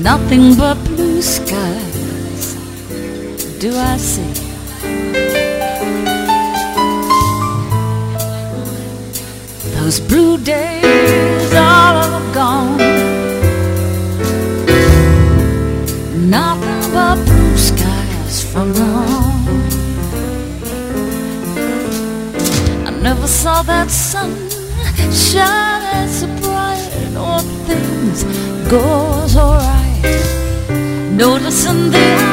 nothing but blue skies do I see. Those blue days are gone, nothing but blue skies from now on. I never saw that sun shine so bright, or things go so right. Noticing the